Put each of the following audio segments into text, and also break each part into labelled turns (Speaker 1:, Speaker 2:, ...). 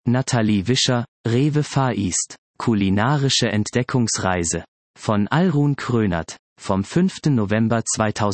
Speaker 1: Nathalie Wischer, Rewe Far East, kulinarische Entdeckungsreise. Von Alrun Krönert, vom 5. November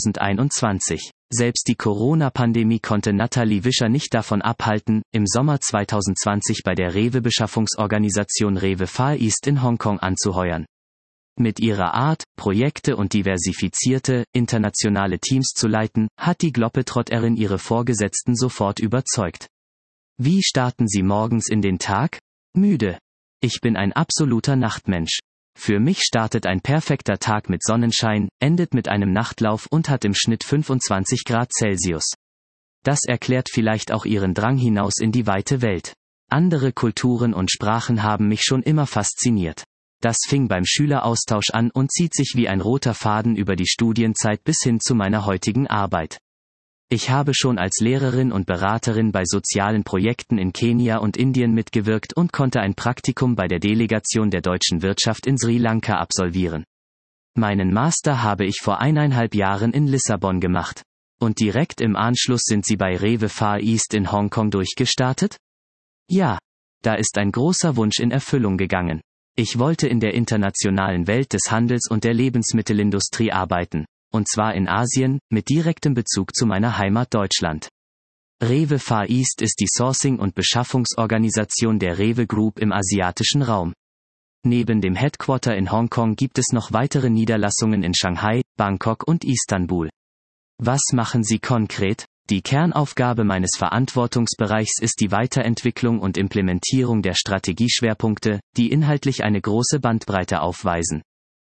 Speaker 1: 2021. Selbst die Corona-Pandemie konnte Nathalie Wischer nicht davon abhalten, im Sommer 2020 bei der Rewe-Beschaffungsorganisation Rewe Far East in Hongkong anzuheuern. Mit ihrer Art, Projekte und diversifizierte, internationale Teams zu leiten, hat die Globetrotterin ihre Vorgesetzten sofort überzeugt. Wie starten Sie morgens in den Tag? Müde. Ich bin ein absoluter Nachtmensch. Für mich startet ein perfekter Tag mit Sonnenschein, endet mit einem Nachtlauf und hat im Schnitt 25 Grad Celsius. Das erklärt vielleicht auch Ihren Drang hinaus in die weite Welt. Andere Kulturen und Sprachen haben mich schon immer fasziniert. Das fing beim Schüleraustausch an und zieht sich wie ein roter Faden über die Studienzeit bis hin zu meiner heutigen Arbeit. Ich habe schon als Lehrerin und Beraterin bei sozialen Projekten in Kenia und Indien mitgewirkt und konnte ein Praktikum bei der Delegation der deutschen Wirtschaft in Sri Lanka absolvieren. Meinen Master habe ich vor 1,5 Jahren in Lissabon gemacht. Und direkt im Anschluss sind Sie bei Rewe Far East in Hongkong durchgestartet? Ja, da ist ein großer Wunsch in Erfüllung gegangen. Ich wollte in der internationalen Welt des Handels und der Lebensmittelindustrie arbeiten. Und zwar in Asien, mit direktem Bezug zu meiner Heimat Deutschland. Rewe Far East ist die Sourcing- und Beschaffungsorganisation der Rewe Group im asiatischen Raum. Neben dem Headquarter in Hongkong gibt es noch weitere Niederlassungen in Shanghai, Bangkok und Istanbul. Was machen Sie konkret? Die Kernaufgabe meines Verantwortungsbereichs ist die Weiterentwicklung und Implementierung der Strategieschwerpunkte, die inhaltlich eine große Bandbreite aufweisen.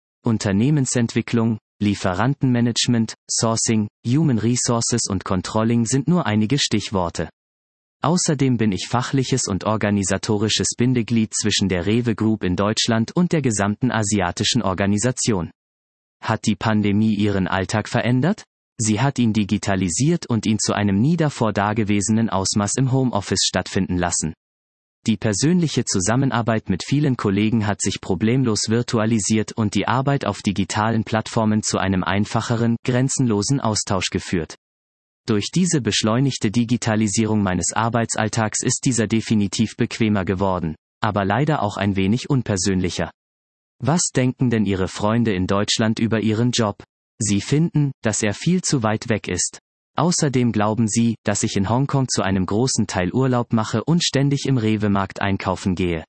Speaker 1: Unternehmensentwicklung, Lieferantenmanagement, Sourcing, Human Resources und Controlling sind nur einige Stichworte. Außerdem bin ich fachliches und organisatorisches Bindeglied zwischen der Rewe Group in Deutschland und der gesamten asiatischen Organisation. Hat die Pandemie Ihren Alltag verändert? Sie hat ihn digitalisiert und ihn zu einem nie davor dagewesenen Ausmaß im Homeoffice stattfinden lassen. Die persönliche Zusammenarbeit mit vielen Kollegen hat sich problemlos virtualisiert und die Arbeit auf digitalen Plattformen zu einem einfacheren, grenzenlosen Austausch geführt. Durch diese beschleunigte Digitalisierung meines Arbeitsalltags ist dieser definitiv bequemer geworden, aber leider auch ein wenig unpersönlicher. Was denken denn Ihre Freunde in Deutschland über Ihren Job? Sie finden, dass er viel zu weit weg ist. Außerdem glauben sie, dass ich in Hongkong zu einem großen Teil Urlaub mache und ständig im Rewe-Markt einkaufen gehe.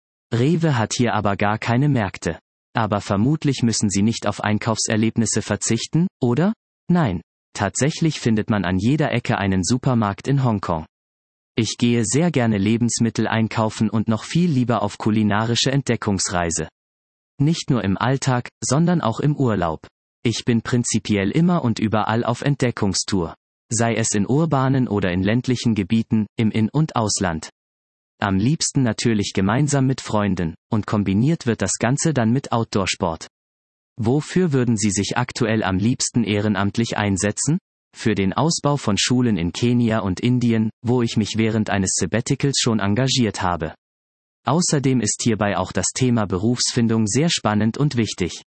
Speaker 1: Rewe hat hier aber gar keine Märkte. Aber vermutlich müssen sie nicht auf Einkaufserlebnisse verzichten, oder? Nein. Tatsächlich findet man an jeder Ecke einen Supermarkt in Hongkong. Ich gehe sehr gerne Lebensmittel einkaufen und noch viel lieber auf kulinarische Entdeckungsreise. Nicht nur im Alltag, sondern auch im Urlaub. Ich bin prinzipiell immer und überall auf Entdeckungstour. Sei es in urbanen oder in ländlichen Gebieten, im In- und Ausland. Am liebsten natürlich gemeinsam mit Freunden, und kombiniert wird das Ganze dann mit Outdoor-Sport. Wofür würden Sie sich aktuell am liebsten ehrenamtlich einsetzen? Für den Ausbau von Schulen in Kenia und Indien, wo ich mich während eines Sabbaticals schon engagiert habe. Außerdem ist hierbei auch das Thema Berufsfindung sehr spannend und wichtig.